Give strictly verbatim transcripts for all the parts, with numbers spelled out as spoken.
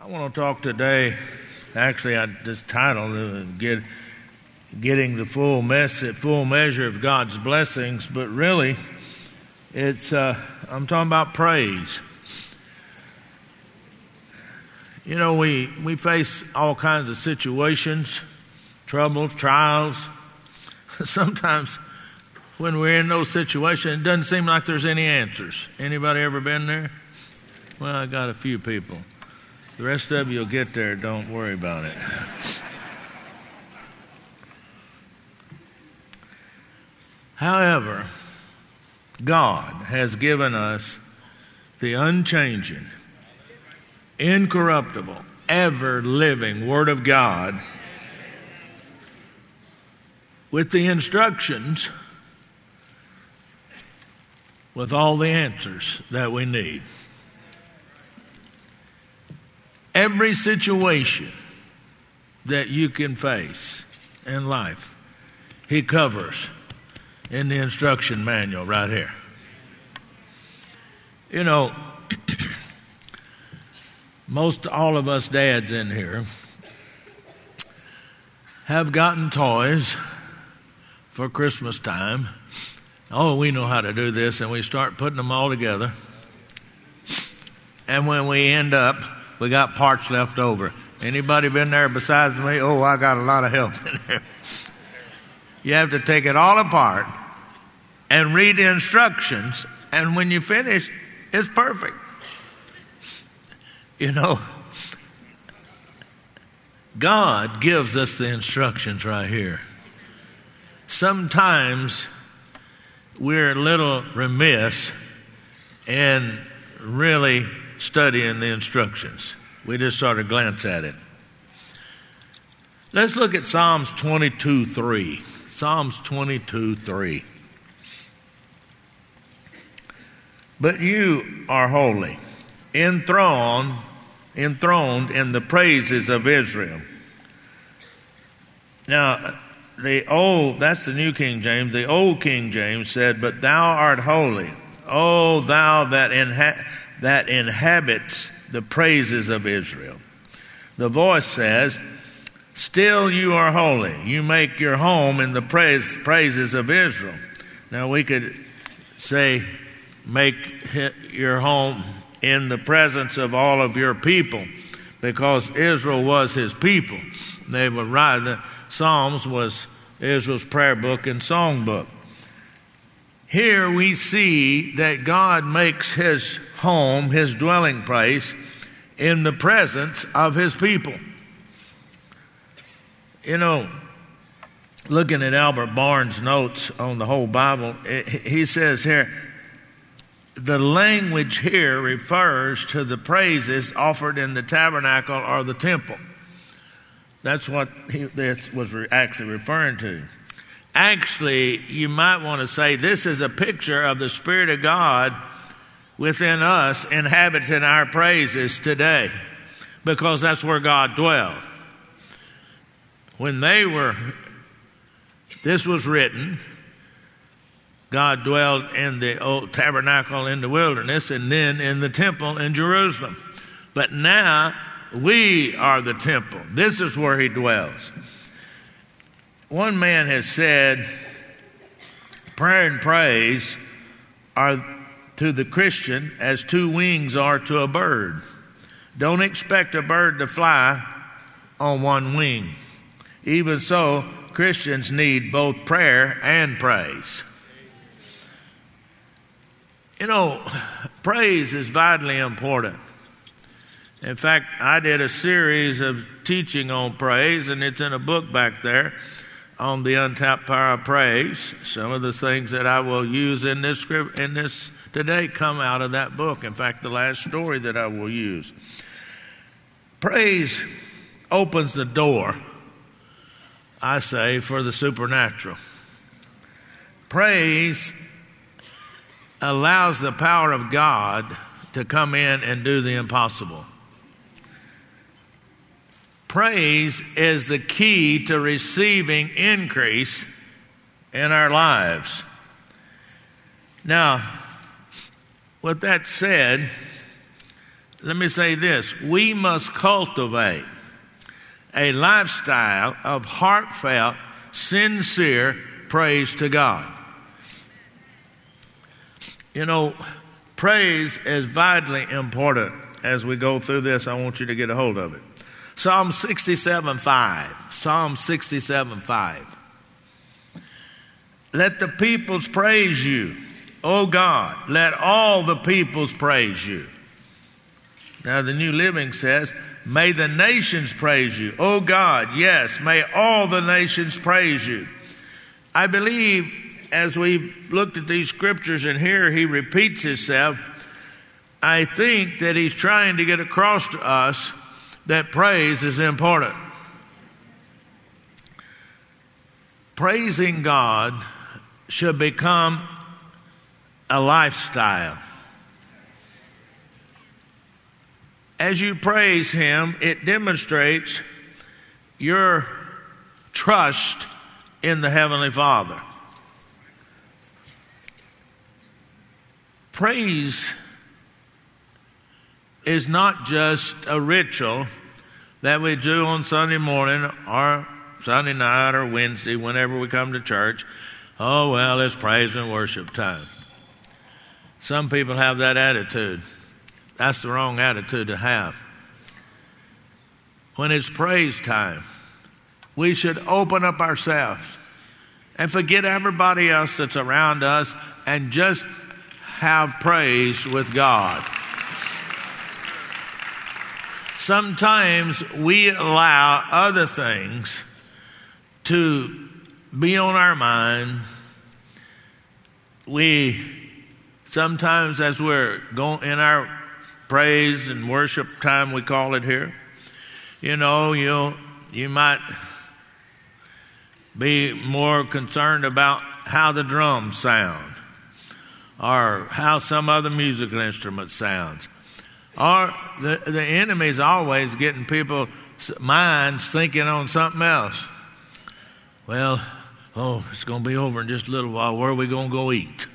I want to talk today, actually, I just titled it, Get, Getting the Full, mess, full Measure of God's Blessings, but really, it's uh, I'm talking about praise. You know, we, we face all kinds of situations, troubles, trials. Sometimes when we're in those situations, it doesn't seem like there's any answers. Anybody ever been there? Well, I got a few people. The rest of you will get there. Don't worry about it. However, God has given us the unchanging, incorruptible, ever-living Word of God with the instructions, with all the answers that we need. Every situation that you can face in life, He covers in the instruction manual right here. You know, most all of us dads in here have gotten toys for Christmas time. Oh, we know how to do this, and we start putting them all together. And when we end up, we got parts left over. Anybody been there besides me? Oh, I got a lot of help in there. You have to take it all apart and read the instructions, and when you finish, it's perfect. You know, God gives us the instructions right here. Sometimes we're a little remiss in really studying the instructions. We just sort of glance at it. Let's look at Psalms twenty-two three. Psalms twenty-two three. But you are holy, enthroned, enthroned in the praises of Israel. Now, the old, that's the New King James. The old King James said, but thou art holy, O thou that, inha- that inhabits the praises of Israel. The voice says, still you are holy. You make your home in the praise, praises of Israel. Now we could say, make your home in the presence of all of your people, because Israel was His people. They were right. The Psalms was Israel's prayer book and song book. Here we see that God makes His home, His dwelling place, in the presence of His people. You know, looking at Albert Barnes' notes on the whole Bible, he says here, the language here refers to the praises offered in the tabernacle or the temple. That's what he, this was re- actually referring to. Actually, you might want to say this is a picture of the Spirit of God within us inhabiting our praises today, because that's where God dwelled. When they were, this was written, God dwelled in the old tabernacle in the wilderness and then in the temple in Jerusalem. But now we are the temple. This is where He dwells. One man has said, prayer and praise are to the Christian as two wings are to a bird. Don't expect a bird to fly on one wing. Even so, Christians need both prayer and praise. You know, praise is vitally important. In fact, I did a series of teaching on praise, and it's in a book back there on the untapped power of praise. Some of the things that I will use in this script, in this today come out of that book. In fact, the last story that I will use. Praise opens the door, I say, for the supernatural. Praise allows the power of God to come in and do the impossible. Praise is the key to receiving increase in our lives. Now, with that said, let me say this. We must cultivate a lifestyle of heartfelt, sincere praise to God. You know, praise is vitally important. As we go through this, I want you to get a hold of it. Psalm sixty-seven five. Psalm sixty-seven five. Let the peoples praise you, O God. Let all the peoples praise you. Now the New Living says, may the nations praise you. O God, yes, may all the nations praise you. I believe as we looked at these scriptures and here he repeats himself, I think that he's trying to get across to us that praise is important. Praising God should become a lifestyle. As you praise him, it demonstrates your trust in the Heavenly Father. Praise is not just a ritual that we do on Sunday morning or Sunday night or Wednesday whenever we come to church. Oh, well, it's praise and worship time. Some people have that attitude. That's the wrong attitude to have. When it's praise time, we should open up ourselves and forget everybody else that's around us and just have praise with God. Sometimes we allow other things to be on our mind. We sometimes, as we're going in our praise and worship time, we call it here, you know, you you might be more concerned about how the drums sound or how some other musical instrument sounds. Or the, the enemy's always getting people's minds thinking on something else. Well, oh, it's going to be over in just a little while. Where are we going to go eat?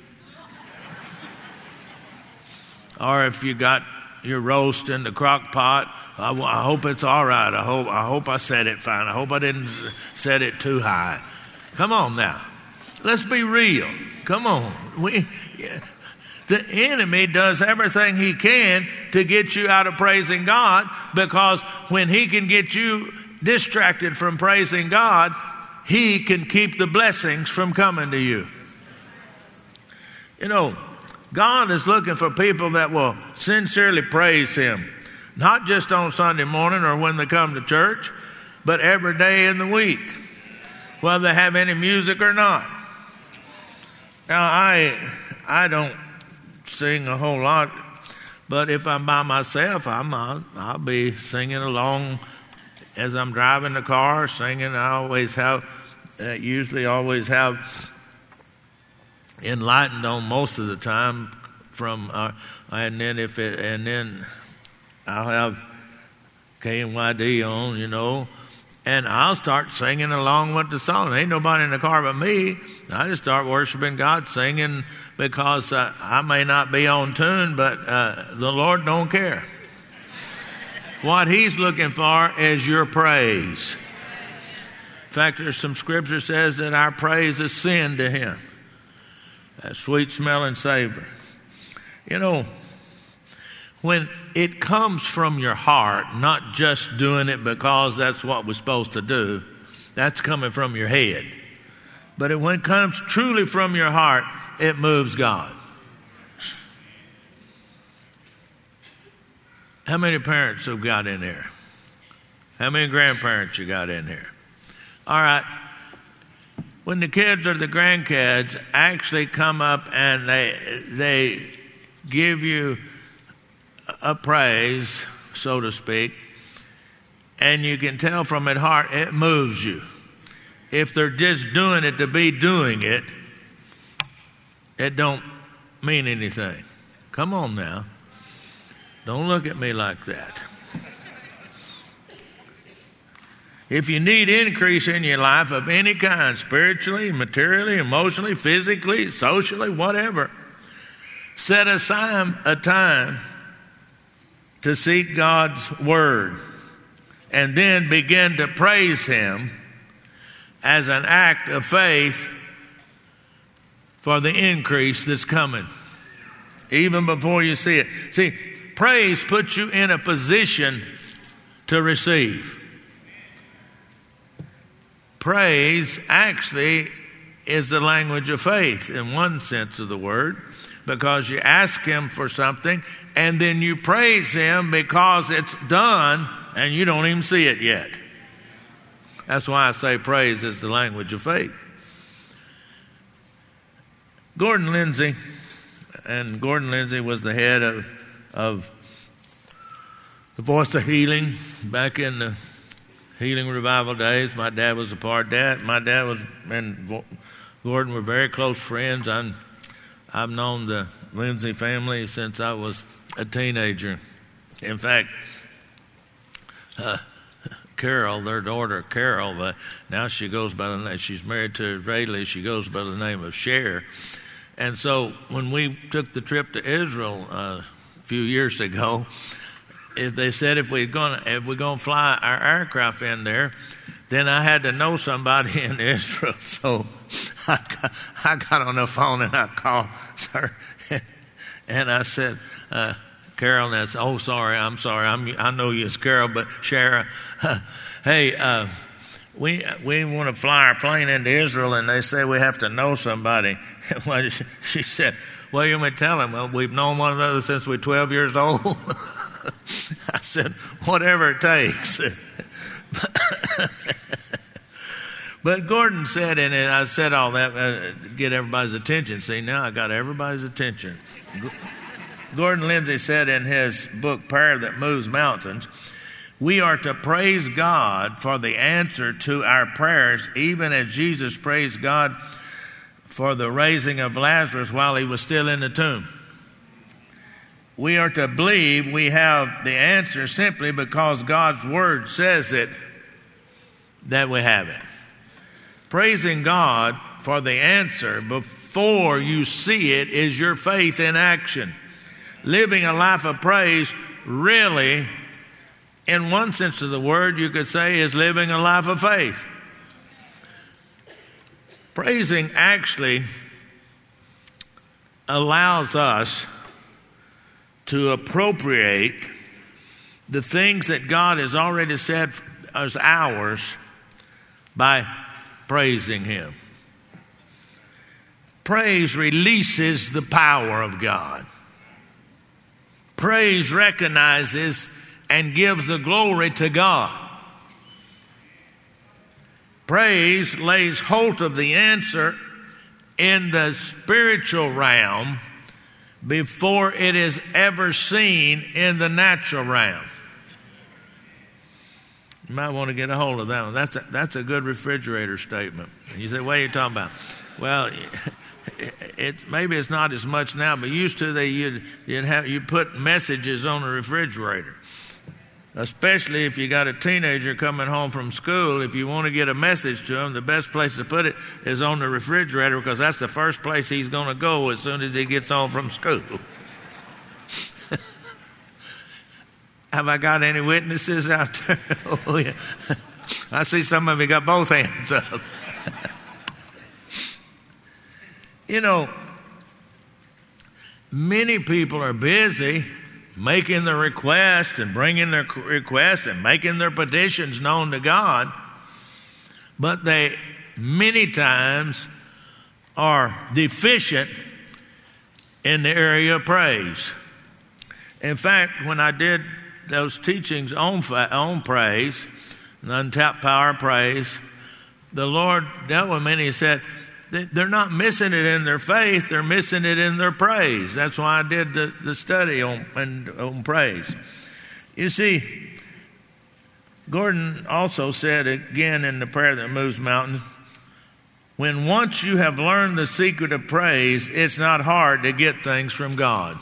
Or if you got your roast in the crock pot, I, I hope it's all right. I hope I hope I said it fine. I hope I didn't set it too high. Come on now. Let's be real. Come on. We... Yeah. The enemy does everything he can to get you out of praising God, because when he can get you distracted from praising God, he can keep the blessings from coming to you. You know, God is looking for people that will sincerely praise him, not just on Sunday morning or when they come to church, but every day in the week, whether they have any music or not. Now, I I don't sing a whole lot, but if I'm by myself, I'm I'll, I'll be singing along as I'm driving the car, singing. I always have, uh, usually always have Enlightened on most of the time from, uh, and then if it, and then I'll have K N Y D on, you know, and I'll start singing along with the song. Ain't nobody in the car but me. I just start worshiping God, singing, because uh, I may not be on tune, but uh, the Lord don't care. What he's looking for is your praise. In fact, there's some scripture says that our praise is sin to him. That sweet smelling savor. You know, when it comes from your heart, not just doing it because that's what we're supposed to do, that's coming from your head. But it, when it comes truly from your heart, it moves God. How many parents have got in here? How many grandparents you got in here? All right. When the kids or the grandkids actually come up and they they give you a praise, so to speak, and you can tell from it heart, it moves you. If they're just doing it to be doing it, it don't mean anything. Come on now. Don't look at me like that. If you need increase in your life of any kind, spiritually, materially, emotionally, physically, socially, whatever, set aside a time to seek God's word and then begin to praise him as an act of faith for the increase that's coming, even before you see it. See, praise puts you in a position to receive. Praise actually is the language of faith in one sense of the word, because you ask him for something and then you praise him because it's done and you don't even see it yet. That's why I say praise is the language of faith. Gordon Lindsay, and Gordon Lindsay was the head of, of the Voice of Healing back in the Healing Revival days. My dad was a part of that. My dad was, and Gordon were very close friends. I'm, I've known the Lindsay family since I was a teenager. In fact, uh, Carol, their daughter Carol, but now she goes by the name, she's married to Israeli, she goes by the name of Cher. And so when we took the trip to Israel uh, a few years ago, if they said if we're going if we're going to fly our aircraft in there, then I had to know somebody in Israel. So I got, I got on the phone and I called her, and I said, uh, Carol, and I said, oh, sorry, I'm sorry, I'm, I know you as Carol, but Shara, uh, hey, uh, we we want to fly our plane into Israel, and they say we have to know somebody. Well, she, she said, well, you may tell them, well, we've known one another since we're twelve years old. I said, whatever it takes. But Gordon said, and I said all that uh, to get everybody's attention. See, now I got everybody's attention. Gordon Lindsay said in his book, Prayer That Moves Mountains, we are to praise God for the answer to our prayers, even as Jesus praised God for the raising of Lazarus while he was still in the tomb. We are to believe we have the answer simply because God's word says it, that we have it. Praising God for the answer before you see it is your faith in action. Living a life of praise really, in one sense of the word, you could say is living a life of faith. Praising actually allows us to appropriate the things that God has already said as ours by praising him. Praise releases the power of God. Praise recognizes and gives the glory to God. Praise lays hold of the answer in the spiritual realm before it is ever seen in the natural realm. You might want to get a hold of that one. That's a, that's a good refrigerator statement. You say, what are you talking about? Well, it, it, maybe it's not as much now, but used to they you'd, you'd have you put messages on the refrigerator. Especially if you got a teenager coming home from school, if you want to get a message to him, the best place to put it is on the refrigerator, because that's the first place he's going to go as soon as he gets home from school. Have I got any witnesses out there? Oh, yeah. I see some of you got both hands up. You know, many people are busy making their requests and bringing their requests and making their petitions known to God, but they many times are deficient in the area of praise. In fact, when I did those teachings on, on praise, the untapped power of praise, the Lord dealt with me and he said, they're not missing it in their faith, they're missing it in their praise. That's why I did the, the study on, on praise. You see, Gordon also said again in the Prayer That Moves Mountains, when once you have learned the secret of praise, it's not hard to get things from God.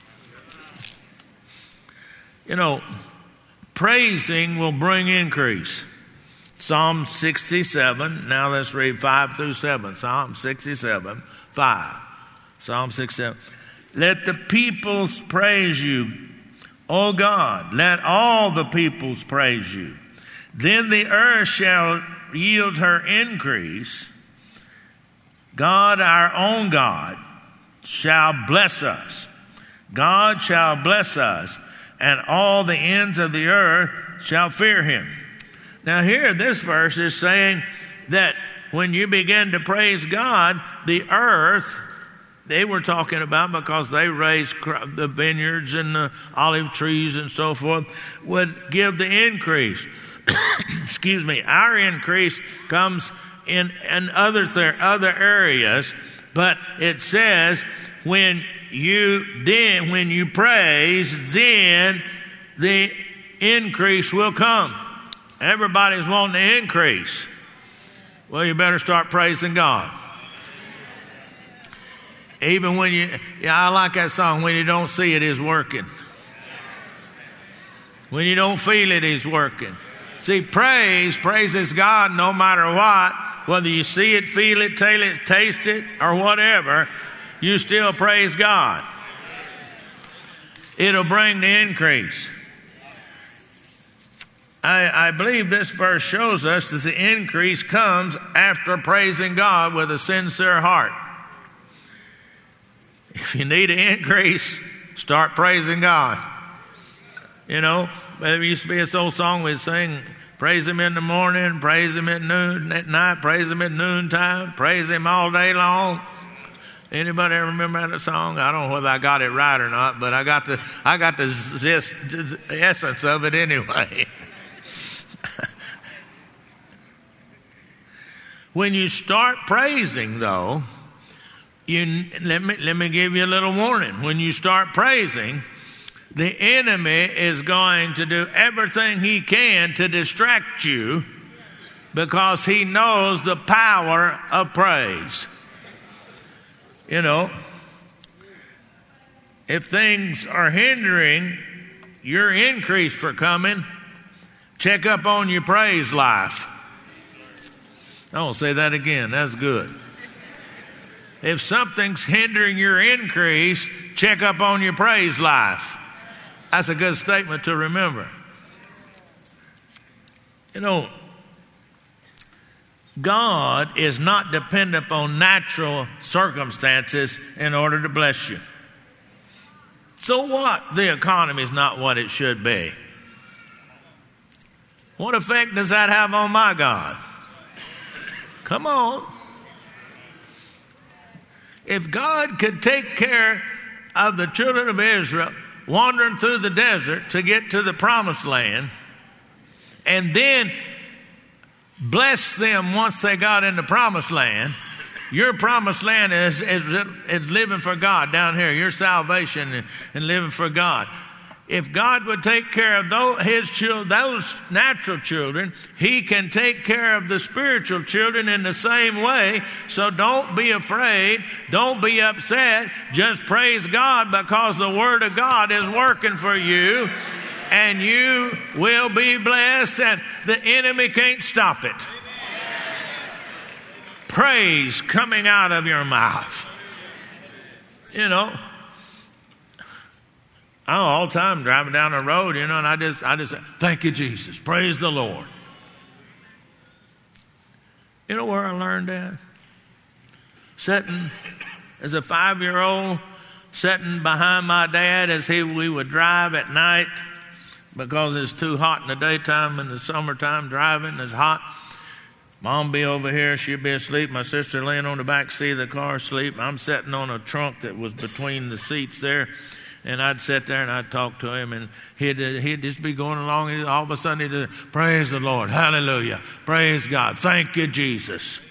You know, praising will bring increase. Psalm sixty-seven, now let's read five through seven. Psalm sixty-seven, five. Psalm sixty-seven. Let the peoples praise you, O God, let all the peoples praise you. Then the earth shall yield her increase. God, our own God, shall bless us. God shall bless us, and all the ends of the earth shall fear him. Now here, this verse is saying that when you begin to praise God, the earth, they were talking about, because they raised the vineyards and the olive trees and so forth, would give the increase. Excuse me. Our increase comes in, in other, th- other areas, but it says when you then, when you praise, then the increase will come. Everybody's wanting to increase. Well, you better start praising God. Even when you, yeah, I like that song, when you don't see it, it's working. When you don't feel it, it's working. See, praise, praises God no matter what, whether you see it, feel it, taste it, taste it, or whatever, you still praise God. It'll bring the increase. I, I believe this verse shows us that the increase comes after praising God with a sincere heart. If you need an increase, start praising God. You know, there used to be this old song we'd sing, praise him in the morning, praise him at noon, at night, praise him at noontime, praise him all day long. Anybody ever remember that song? I don't know whether I got it right or not, but I got the I got the, this, the essence of it anyway. When you start praising, though, you let me let me give you a little warning. When you start praising, the enemy is going to do everything he can to distract you, because he knows the power of praise. You know, if things are hindering your increase for coming, check up on your praise life. I won't say that again. That's good. If something's hindering your increase, check up on your praise life. That's a good statement to remember. You know, God is not dependent upon natural circumstances in order to bless you. So what? The economy is not what it should be. What effect does that have on my God? Come on. If God could take care of the children of Israel wandering through the desert to get to the promised land, and then bless them once they got in the promised land, your promised land is, is, is living for God down here, your salvation and, and living for God. If God would take care of those, his children, those natural children, he can take care of the spiritual children in the same way. So don't be afraid. Don't be upset. Just praise God, because the word of God is working for you, and you will be blessed, and the enemy can't stop it. Praise coming out of your mouth. You know, I'm all the time driving down the road, you know, and I just, I just say, thank you, Jesus. Praise the Lord. You know where I learned that? Sitting as a five-year-old, sitting behind my dad as he we would drive at night, because it's too hot in the daytime. In the summertime, driving is hot. Mom be over here, she'd be asleep. My sister laying on the back seat of the car asleep. I'm sitting on a trunk that was between the seats there. And I'd sit there and I'd talk to him, and he'd, he'd just be going along, and all of a sudden he'd say, praise the Lord, hallelujah, praise God, thank you, Jesus.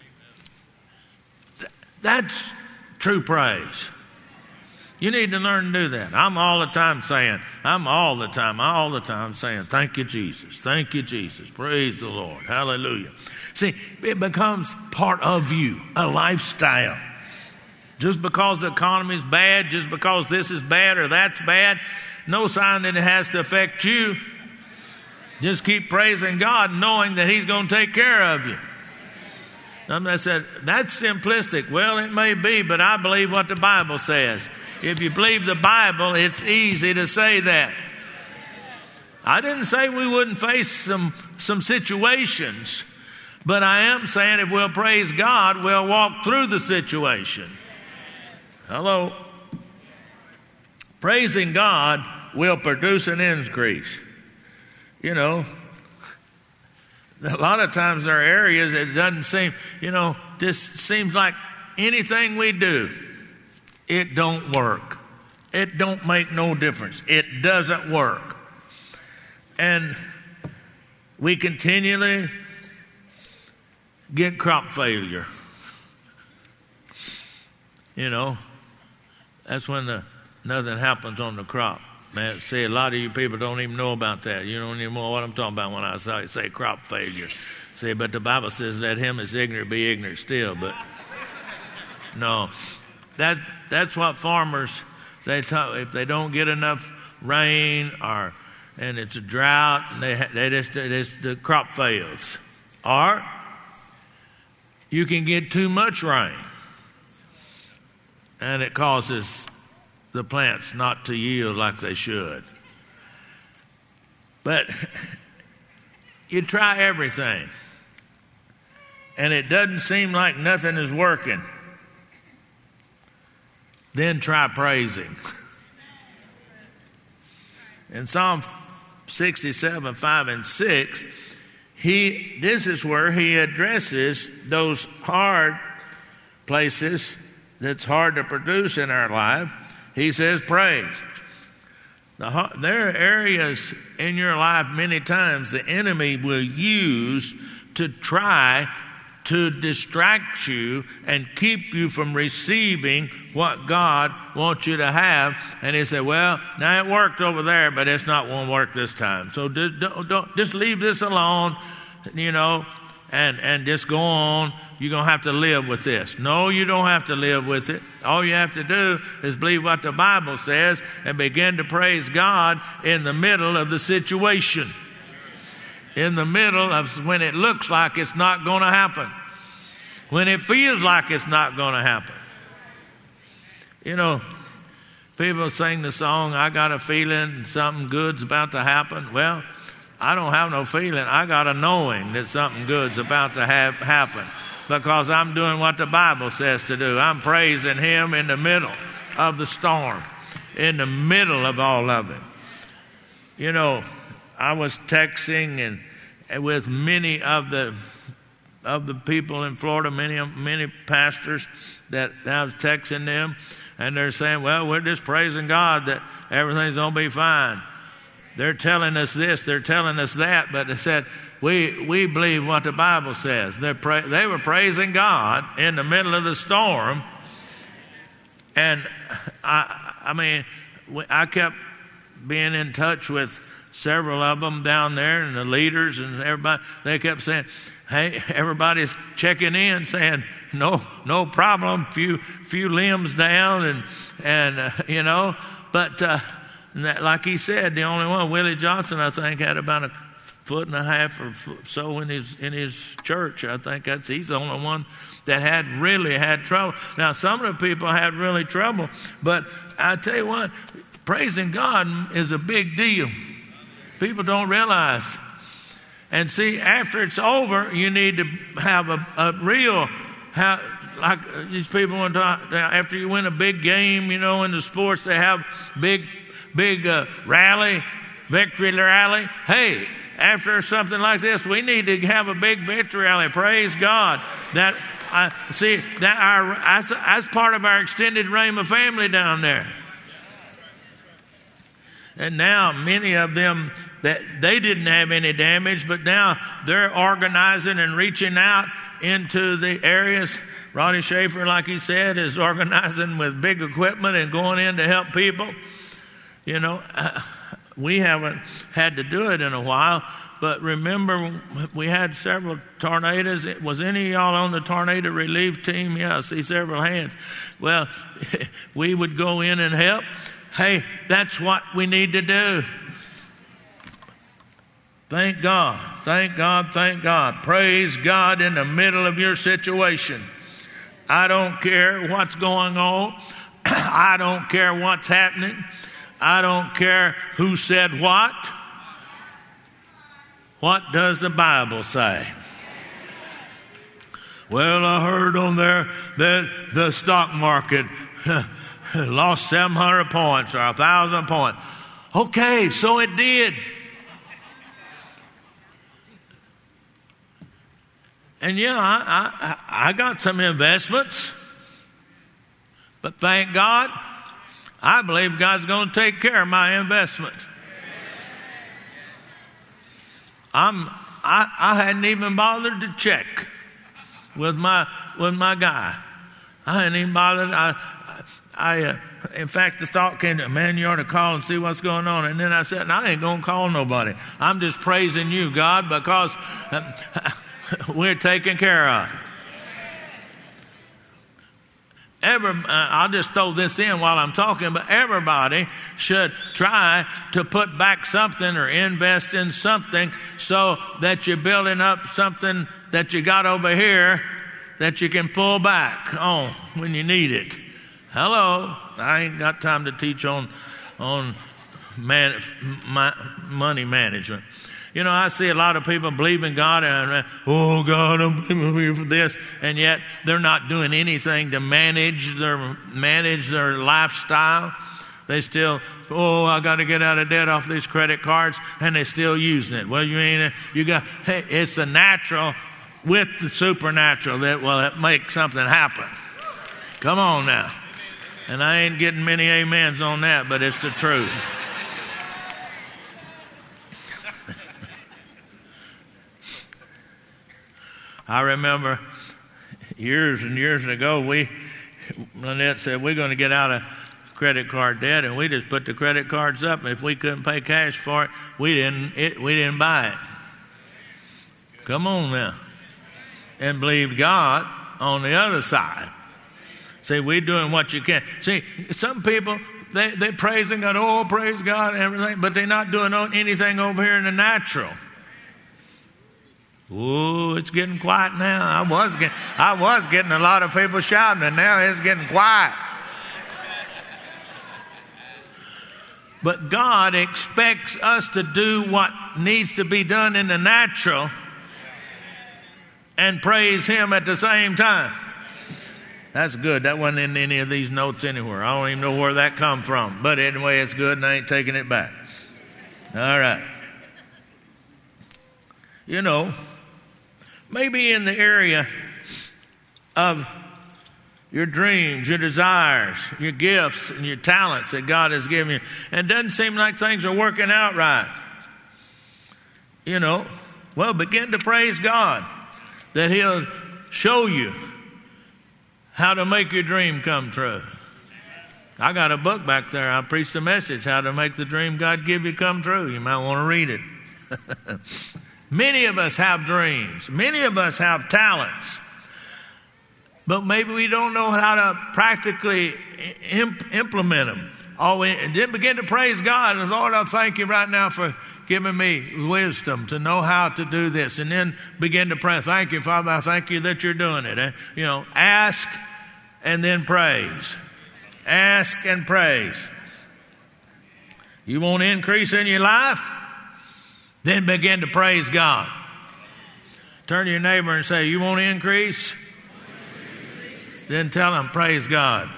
Th- that's true praise. You need to learn to do that. I'm all the time saying, I'm all the time, all the time saying, thank you, Jesus, thank you, Jesus, praise the Lord, hallelujah. See, it becomes part of you, a lifestyle. Just because the economy is bad, just because this is bad or that's bad, no sign that it has to affect you. Just keep praising God, knowing that he's going to take care of you. Somebody said, that's simplistic. Well, it may be, but I believe what the Bible says. If you believe the Bible, it's easy to say that. I didn't say we wouldn't face some, some situations, but I am saying if we'll praise God, we'll walk through the situation. Hello? Praising God will produce an increase. You know, a lot of times there are areas it doesn't seem, you know, this seems like anything we do, it don't work. It don't make no difference. It doesn't work. And we continually get crop failure. You know, that's when the, nothing happens on the crop. Man, see, a lot of you people don't even know about that. You don't even know what I'm talking about when I say, say crop failure. See, but the Bible says, let him that's ignorant be ignorant still. But no, that that's what farmers, they talk, if they don't get enough rain or and it's a drought, and they they just, they just the crop fails. Or you can get too much rain, and it causes the plants not to yield like they should. But you try everything, and it doesn't seem like nothing is working. Then try praising. In Psalm sixty-seven, five and six, he this is where he addresses those hard places that's hard to produce in our life. He says praise. The, there are areas in your life many times the enemy will use to try to distract you and keep you from receiving what God wants you to have. And he said, well, now it worked over there, but it's not going to work this time. So just, don't, don't, just leave this alone, you know, and, and just go on. You're going to have to live with this. No, you don't have to live with it. All you have to do is believe what the Bible says and begin to praise God in the middle of the situation. In the middle of when it looks like it's not going to happen. When it feels like it's not going to happen. You know, people sing the song, I got a feeling something good's about to happen. Well, I don't have no feeling. I got a knowing that something good's about to have happen. Because I'm doing what the Bible says to do. I'm praising Him in the middle of the storm. In the middle of all of it. You know, I was texting and with many of the of the people in Florida, many many pastors that I was texting them, and they're saying, well, we're just praising God that everything's going to be fine. They're telling us this, they're telling us that, but they said, we we believe what the Bible says. They're pra- they were praising God in the middle of the storm, and I, I mean, I kept being in touch with several of them down there and the leaders and everybody. They kept saying, hey, everybody's checking in saying, no, no problem. Few, few limbs down and, and, uh, you know, but, uh, that, like he said, the only one, Willie Johnson, I think had about a foot and a half or so in his, in his church. I think that's, he's the only one that had really had trouble. Now, some of the people had really trouble, but I tell you what, praising God is a big deal. People don't realize. And see, after it's over, you need to have a, a real, have, like these people want to talk, after you win a big game, you know, in the sports, they have big, big uh, rally, victory rally. Hey, after something like this, we need to have a big victory rally. Praise God. That I see that our that's, that's part of our extended Rhema family down there. And now many of them, that they didn't have any damage, but now they're organizing and reaching out into the areas. Ronnie Schaefer, like he said, is organizing with big equipment and going in to help people. You know, we haven't had to do it in a while, but remember we had several tornadoes. Was any of y'all on the tornado relief team? Yeah, I see several hands. Well, we would go in and help. Hey, that's what we need to do. Thank God, thank God, thank God. Praise God in the middle of your situation. I don't care what's going on. I don't care what's happening. I don't care who said what. What does the Bible say? Well, I heard on there that the stock market lost seven hundred points or one thousand points. Okay, so it did. And yeah, I, I, I got some investments. But thank God, I believe God's going to take care of my investment. I'm, I, I hadn't even bothered to check with my with my guy. I hadn't even bothered. I, I, uh, in fact, the thought came to me, man, you ought to call and see what's going on. And then I said, I ain't going to call nobody. I'm just praising you, God, because uh, we're taken care of. Every, uh, I'll just throw this in while I'm talking, but everybody should try to put back something or invest in something so that you're building up something that you got over here that you can pull back on when you need it. Hello, I ain't got time to teach on on man, my, money management. You know, I see a lot of people believe in God and, oh, God, I'm believing you for this. And yet they're not doing anything to manage their manage their lifestyle. They still, oh, I got to get out of debt off these credit cards, and they're still using it. Well, you ain't, you got, hey, it's the natural with the supernatural that will make something happen. Come on now. And I ain't getting many amens on that, but it's the truth. I remember years and years ago, we, Lynette said, we're going to get out of credit card debt, and we just put the credit cards up. And if we couldn't pay cash for it, we didn't, it, we didn't buy it. Come on now. And believe God on the other side. See, we're doing what you can. See, some people, they, they praising God, oh, praise God, and everything, but they're not doing anything over here in the natural. Ooh, it's getting quiet now. I was getting, I was getting a lot of people shouting, and now it's getting quiet. But God expects us to do what needs to be done in the natural and praise Him at the same time. That's good. That wasn't in any of these notes anywhere. I don't even know where that come from. But anyway, it's good, and I ain't taking it back. All right. You know, maybe in the area of your dreams, your desires, your gifts, and your talents that God has given you, and it doesn't seem like things are working out right. You know, well, begin to praise God that He'll show you how to make your dream come true. I got a book back there. I preached a message, How to Make the Dream God Give You Come True. You might want to read it. Many of us have dreams. Many of us have talents. But maybe we don't know how to practically imp- implement them. Oh, and then begin to praise God. And Lord, I thank you right now for giving me wisdom to know how to do this. And then begin to pray. Thank you, Father. I thank you that you're doing it. Eh? You know, ask and then praise. Ask and praise. You want increase in your life? Then begin to praise God. Turn to your neighbor and say, you want increase? Then tell him, praise God.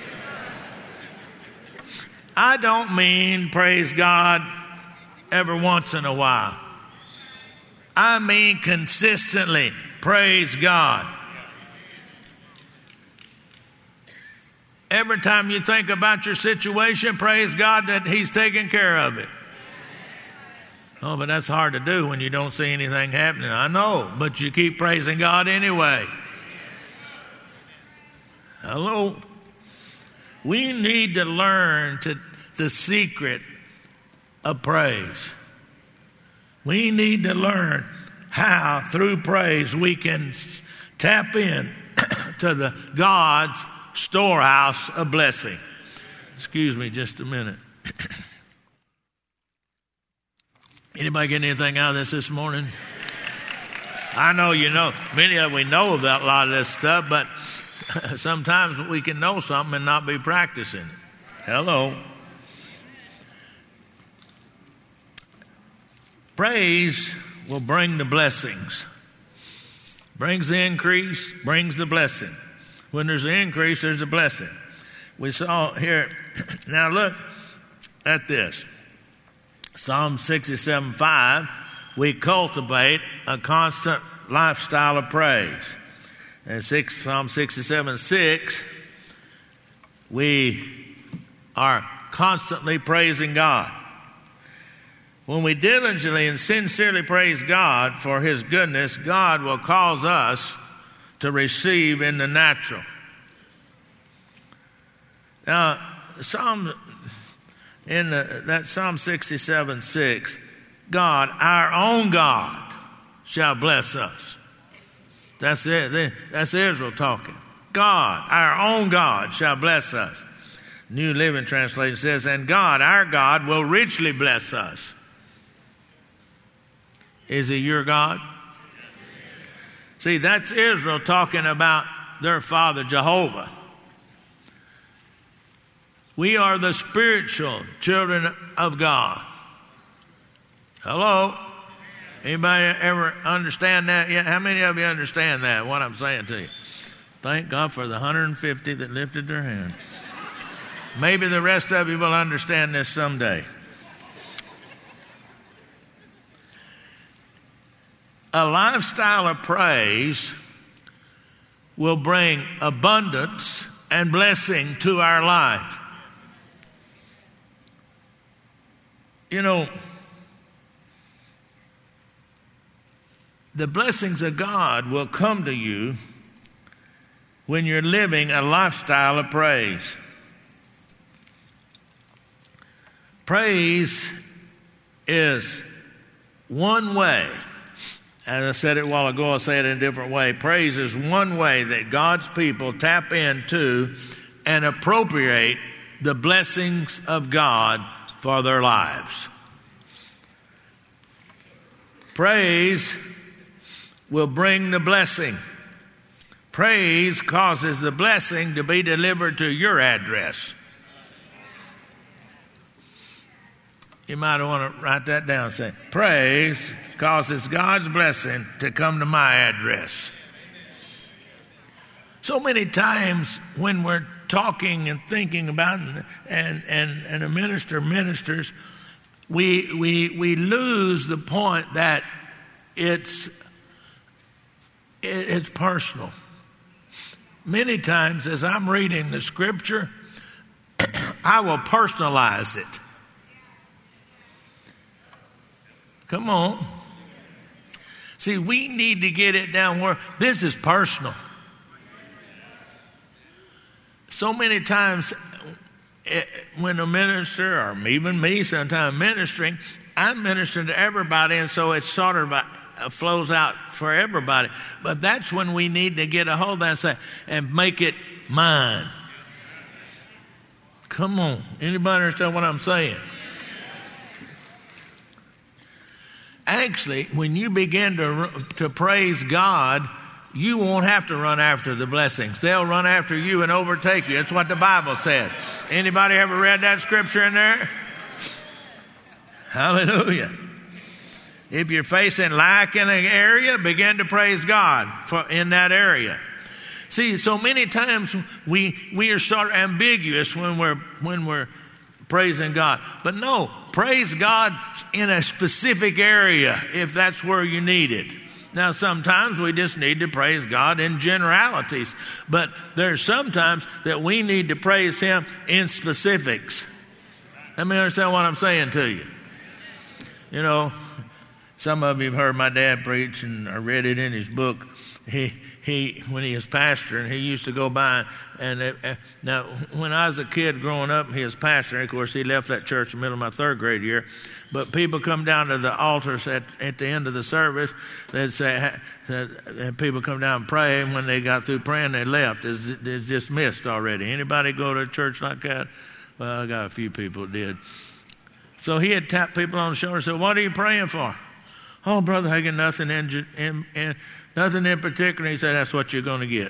I don't mean praise God every once in a while. I mean consistently praise God. Every time you think about your situation, praise God that He's taking care of it. Oh, but that's hard to do when you don't see anything happening. I know, but you keep praising God anyway. Hello? We need to learn to, the secret of praise. We need to learn how, through praise, we can tap in to the God's storehouse of blessing. Excuse me just a minute. Anybody get anything out of this this morning? I know you know. Many of we know about a lot of this stuff, but sometimes we can know something and not be practicing it. Hello. Praise will bring the blessings. Brings the increase, brings the blessing. When there's an increase, there's a blessing. We saw here, now look at this. Psalm sixty-seven five, we cultivate a constant lifestyle of praise. And six, Psalm sixty-seven six, we are constantly praising God. When we diligently and sincerely praise God for His goodness, God will cause us to receive in the natural. Now, Psalm in the, that Psalm sixty-seven six, God, our own God, shall bless us. That's it. That's Israel talking. God, our own God, shall bless us. New Living Translation says, and God, our God, will richly bless us. Is He your God? See, that's Israel talking about their father Jehovah. We are the spiritual children of God. Hello? Anybody ever understand that yet? How many of you understand that, what I'm saying to you? Thank God for the one hundred fifty that lifted their hand. Maybe the rest of you will understand this someday. A lifestyle of praise will bring abundance and blessing to our life. You know, the blessings of God will come to you when you're living a lifestyle of praise. Praise is one way. As I said it a while ago, I'll say it in a different way. Praise is one way that God's people tap into and appropriate the blessings of God for their lives. Praise will bring the blessing. Praise causes the blessing to be delivered to your address. You might want to write that down. Say, praise causes God's blessing to come to my address. So many times when we're talking and thinking about and and, and, and a minister ministers, we we we lose the point that it's it, it's personal. Many times as I'm reading the scripture, I will personalize it. Come on. See, we need to get it down where this is personal. So many times when a minister, or even me sometimes ministering, I'm ministering to everybody, and so it sort of flows out for everybody. But that's when we need to get a hold of that and say, and make it mine. Come on. Anybody understand what I'm saying? Actually, when you begin to to praise God, you won't have to run after the blessings. They'll run after you and overtake you. That's what the Bible says. Anybody ever read that scripture in there? Hallelujah. If you're facing lack in an area, begin to praise God for in that area. See, so many times we we are sort of ambiguous when we're when we're praising God. But no, praise God in a specific area if that's where you need it. Now, sometimes we just need to praise God in generalities, but there's sometimes that we need to praise Him in specifics. Let me understand what I'm saying to you. You know, some of you have heard my dad preach, and I read it in his book. He He, when he was pastor, and he used to go by, and it, uh, now, when I was a kid growing up, he was pastor. Of course, he left that church in the middle of my third grade year. But people come down to the altars at, at the end of the service. They'd say, and people come down and pray, and when they got through praying, they left. It's, it's dismissed already. Anybody go to a church like that? Well, I got a few people that did. So he had tapped people on the shoulder and said, "What are you praying for?" "Oh, Brother Hagin, nothing in, in, in nothing in particular." He said, "That's what you're going to get."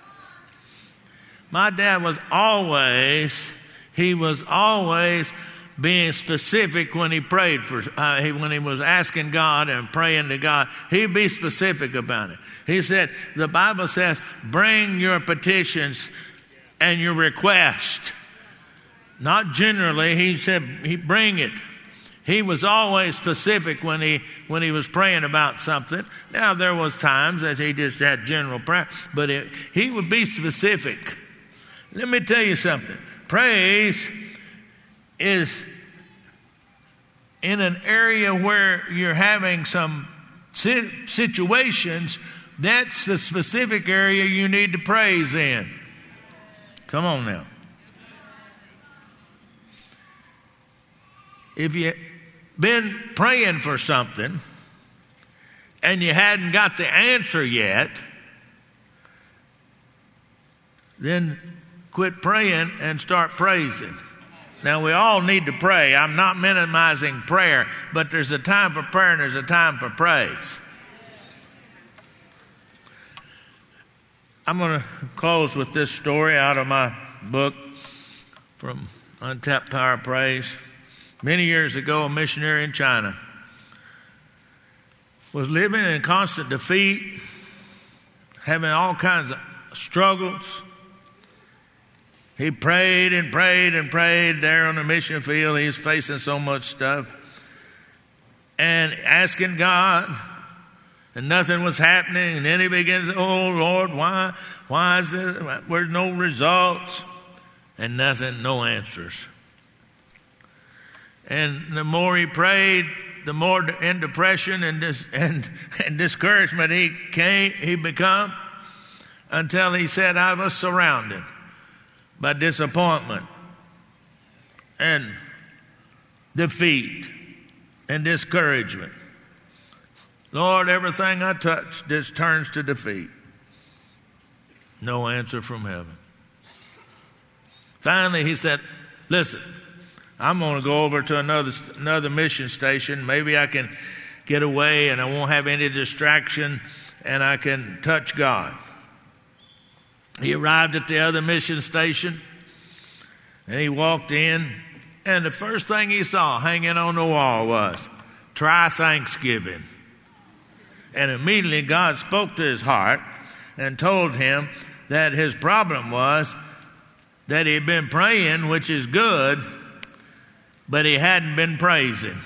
My dad was always, he was always being specific when he prayed for, uh, he, when he was asking God and praying to God. He'd be specific about it. He said, the Bible says, bring your petitions and your request. Not generally. He said, he bring it. He was always specific when he when he was praying about something. Now, there was times that he just had general prayer, but it, he would be specific. Let me tell you something. Praise is in an area where you're having some situations. That's the specific area you need to praise in. Come on now. If you been praying for something and you hadn't got the answer yet, then quit praying and start praising. Now, we all need to pray. I'm not minimizing prayer, but there's a time for prayer and there's a time for praise. I'm going to close with this story out of my book from Untapped Power of Praise. Many years ago, a missionary in China was living in constant defeat, having all kinds of struggles. He prayed and prayed and prayed there on the mission field. He was facing so much stuff and asking God, and nothing was happening. And then he begins, oh Lord, why, why is there, there's no results and nothing, no answers. And the more he prayed, the more in depression and dis, and, and discouragement he came, he become, until he said, I was surrounded by disappointment and defeat and discouragement. Lord, everything I touch just turns to defeat. No answer from heaven. Finally, he said, listen, I'm going to go over to another another mission station. Maybe I can get away and I won't have any distraction and I can touch God. He arrived at the other mission station and he walked in, and the first thing he saw hanging on the wall was, try Thanksgiving. And immediately God spoke to his heart and told him that his problem was that he had been praying, which is good, but he hadn't been praising.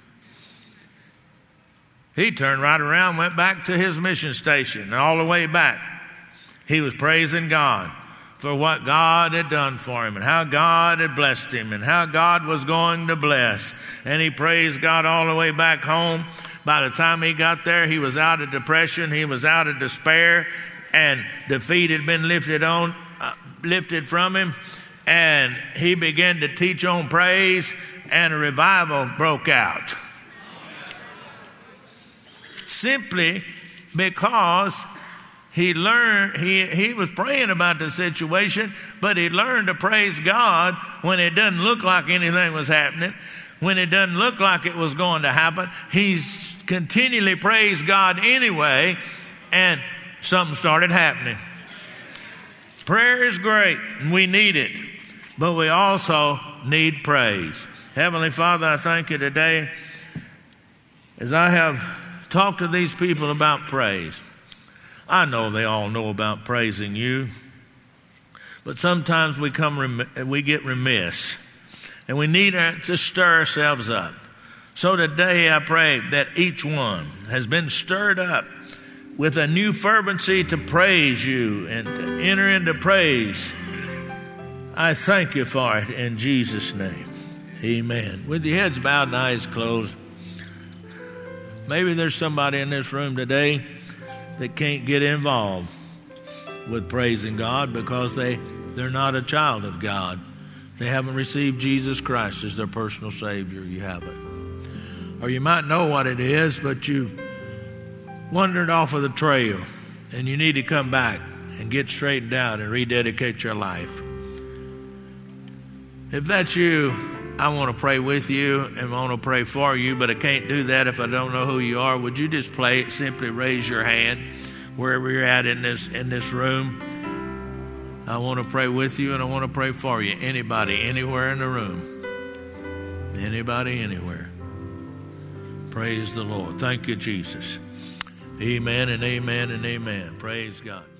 He turned right around, went back to his mission station, and all the way back, he was praising God for what God had done for him and how God had blessed him and how God was going to bless. And he praised God all the way back home. By the time he got there, he was out of depression, he was out of despair, and defeat had been lifted on, uh, lifted from him. And he began to teach on praise, and a revival broke out. Simply because he learned, he, he was praying about the situation, but he learned to praise God when it doesn't look like anything was happening, when it doesn't look like it was going to happen. He's continually praised God anyway, and something started happening. Prayer is great, and we need it. But we also need praise. Heavenly Father, I thank you today as I have talked to these people about praise. I know they all know about praising you, but sometimes we come we get remiss, and we need to stir ourselves up. So today I pray that each one has been stirred up with a new fervency to praise you and to enter into praise. I thank you for it in Jesus' name. Amen. With your heads bowed and eyes closed, maybe there's somebody in this room today that can't get involved with praising God because they, they're not a child of God. They haven't received Jesus Christ as their personal Savior. You haven't. Or you might know what it is, but you wandered off of the trail and you need to come back and get straightened out and rededicate your life. If that's you, I want to pray with you and I want to pray for you, but I can't do that if I don't know who you are. Would you just play, simply raise your hand wherever you're at in this in this room? I want to pray with you and I want to pray for you. Anybody, anywhere in the room. Anybody, anywhere. Praise the Lord. Thank you, Jesus. Amen and amen and amen. Praise God.